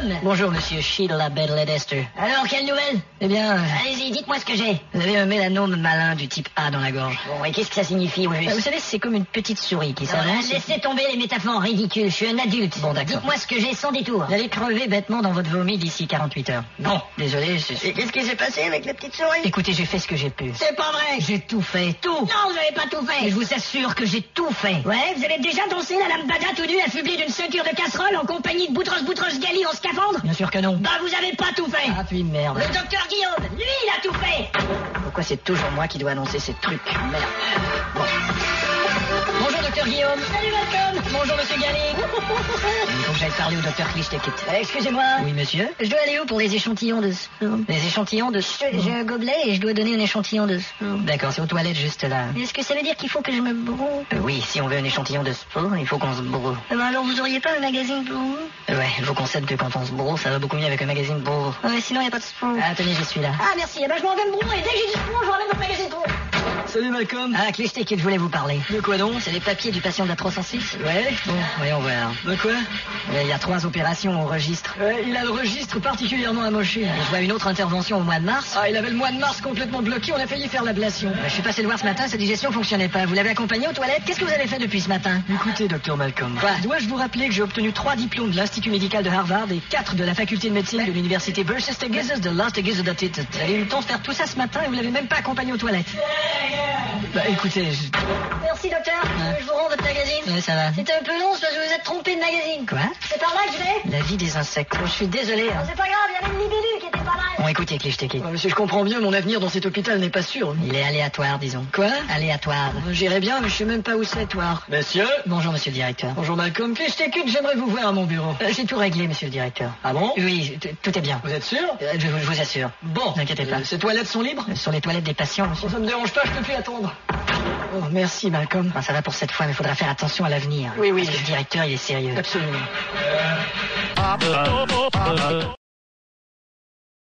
Guillaume. Bonjour, monsieur Sheila Bedley-Dester. Alors, quelle nouvelle? Eh bien, Allez-y, dites-moi ce que j'ai. vous avez un mélanome malin du type A dans la gorge. Bon, et qu'est-ce que ça signifie, au juste? Vous savez, c'est comme une petite souris qui Non, s'avance. laissez tomber les métaphores ridicules, je suis un adulte. Bon, d'accord. Dites-moi ce que j'ai sans détour. Vous allez crever bêtement dans votre vomi d'ici 48 heures. Bon. Désolé, Et qu'est-ce qui s'est passé avec la petite souris? Écoutez, j'ai fait ce que j'ai pu. C'est pas vrai. J'ai tout fait, tout. Non, vous n'avez pas tout fait. Et je vous assure que j'ai tout fait. Ouais, vous avez déjà dansé la lambada tout nu affublé d'une ceinture de casserole en compagnie de Boutros Ghali en scaphandre? Bien sûr que non. Bah, vous avez pas tout fait. Ah, puis merde. Le docteur Guillaume, lui, il a tout fait. Pourquoi c'est toujours moi qui dois annoncer ces trucs? Merde. Bon. Bonjour, docteur Guillaume. Salut, Malcolm. Bonjour, monsieur Gali. Il faut que j'aille parler au docteur Klichtekit. Excusez-moi. Oui, monsieur. Je dois aller où pour les échantillons de sperme? Les échantillons de... J'ai un gobelet et je dois donner un échantillon de sperme. D'accord, c'est aux toilettes juste là. Est-ce que ça veut dire qu'il faut que je me broue? Oui, si on veut un échantillon de sperme, il faut qu'on se broue. Alors vous auriez pas un magazine pour vous? Ouais, il faut qu'on sait que quand on se broue, ça va beaucoup mieux avec un magazine broue. Ouais, sinon il n'y a pas de sperme. Ah, tenez, je suis là. Ah, merci. Eh ben, je m'en vais me brouer. Dès que j'ai du sperme, je ramène votre magazine pour vous. Salut Malcolm. Ah, Klichtekit, je voulais vous parler. De quoi donc? C'est les papiers du patient de la 306? Ouais. Bon, voyons voir. De quoi? Il y a 3 opérations au registre. Ouais, il a le registre particulièrement amoché. Et je vois une autre intervention au mois de mars. Ah, il avait le mois de mars complètement bloqué, on a failli faire l'ablation. Je suis passé le voir ce matin, sa digestion fonctionnait pas. Vous l'avez accompagné aux toilettes? Qu'est-ce que vous avez fait depuis ce matin? Écoutez, docteur Malcolm. Quoi? Dois-je vous rappeler que j'ai obtenu 3 diplômes de l'Institut médical de Harvard et 4 de la faculté de médecine de l'université Berchtesgaden de l'Artegesedatit. Vous avez eu le temps de faire tout ça ce matin et vous l'avez même pas accompagné aux toilettes. Bah écoutez, Merci, docteur. Je vous rends votre magazine. Ouais, ça va. C'était un peu long, parce que vous vous êtes trompé de magazine. Quoi? C'est par là que je vais? La vie des insectes. Je suis désolé. Non, c'est pas grave, il y avait une libellule qui était pas mal. Bon, écoutez, Klichtekit. si je comprends bien, mon avenir dans cet hôpital n'est pas sûr. Il est aléatoire, disons. Quoi? Aléatoire. J'irai bien, mais je sais même pas où c'est, toi. Monsieur? Bonjour, monsieur le directeur. Bonjour Malcolm. Klichtekit, j'aimerais vous voir à mon bureau. J'ai tout réglé, monsieur le directeur. Ah bon? Oui, tout est bien. Vous êtes sûr? Je vous assure. Bon. N'inquiétez pas. Ces toilettes sont libres? Sur les toilettes des patients, monsieur. Ça me dérange pas, je peux plus attendre. Oh, merci Malcolm. Ah, ça va pour cette fois, mais il faudra faire attention à l'avenir. Oui. Parce que le directeur, il est sérieux. Absolument.